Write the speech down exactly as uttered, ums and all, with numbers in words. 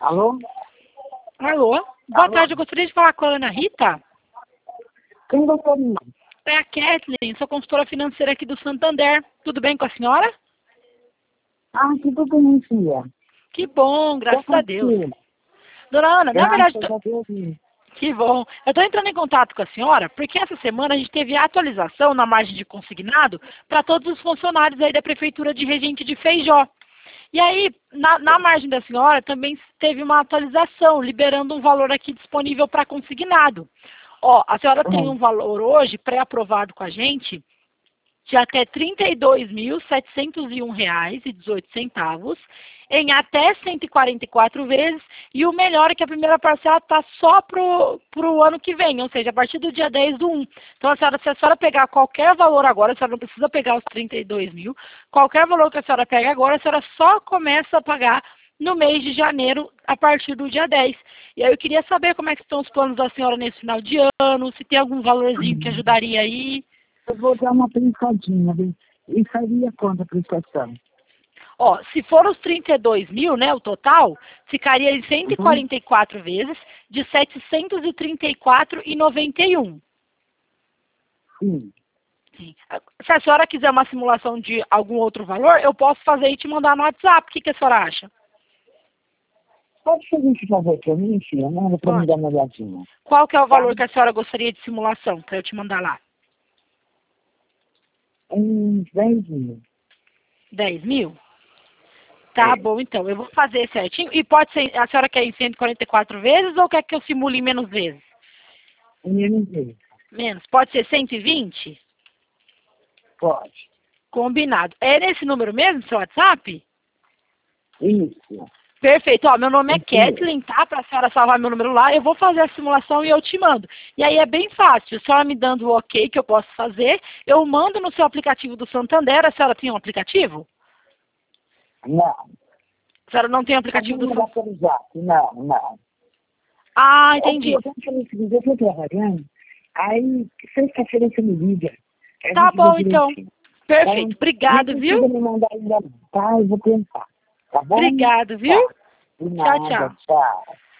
Alô? Alô? Boa Alô? tarde, eu gostaria de falar com a Ana Rita. Quem gostaria? É a Kathleen, sou consultora financeira aqui do Santander. Tudo bem com a senhora? Ah, que tudo bem, filha. Que bom, graças a Deus. Filha. Dona Ana, na verdade, Graças tô... a Deus. Filha. que bom. Eu estou entrando em contato com a senhora porque essa semana a gente teve a atualização na margem de consignado para todos os funcionários aí da Prefeitura de Regente de Feijó. E aí, na, na margem da senhora, também teve uma atualização, liberando um valor aqui disponível para consignado. Ó, a senhora tem um valor hoje pré-aprovado com a gente de até trinta e dois mil, setecentos e um reais e dezoito centavos, em até cento e quarenta e quatro vezes, e o melhor é que a primeira parcela está só para o ano que vem, ou seja, a partir do dia dez do um. Então, a senhora, se a senhora pegar qualquer valor agora, a senhora não precisa pegar os trinta e dois mil, qualquer valor que a senhora pega agora, a senhora só começa a pagar no mês de janeiro, a partir do dia dez. E aí eu queria saber como é que estão os planos da senhora nesse final de ano, se tem algum valorzinho que ajudaria aí. Eu vou dar uma pensadinha, viu? E faria quanto a prestação? Ó, se for os trinta e dois mil, né, o total, ficaria em cento e quarenta e quatro uhum. vezes de setecentos e trinta e quatro reais e noventa e um. Sim. Sim. Se a senhora quiser uma simulação de algum outro valor, eu posso fazer e te mandar no WhatsApp. O que, que a senhora acha? Pode fazer esse favor para mim, filha? Manda para me dar uma olhadinha. Qual que é o valor que a senhora gostaria de simulação, para eu te mandar lá? Uns dez mil. dez mil? Tá É. bom, então. Eu vou fazer certinho. E pode ser, a senhora quer em cento e quarenta e quatro vezes ou quer que eu simule em menos vezes? Menos vezes. Menos. Pode ser cento e vinte? Pode. Combinado. É nesse número mesmo, seu WhatsApp? Isso. Perfeito. Ó, meu nome é Isso Kathleen, tá? Para a senhora salvar meu número lá, eu vou fazer a simulação e eu te mando. E aí é bem fácil. A senhora me dando o ok que eu posso fazer, eu mando no seu aplicativo do Santander. A senhora tem um aplicativo? Não. A senhora não tem aplicativo do Santander? Não, não. Ah, entendi. Eu estou trabalhando, aí sexta-feira você me liga. Tá bom, então. Perfeito. Obrigado, viu? Me mandar ainda, tá? Eu vou pensar. Tá bom? Obrigado, viu? Tá. De nada, Tchau, tchau. Tchau.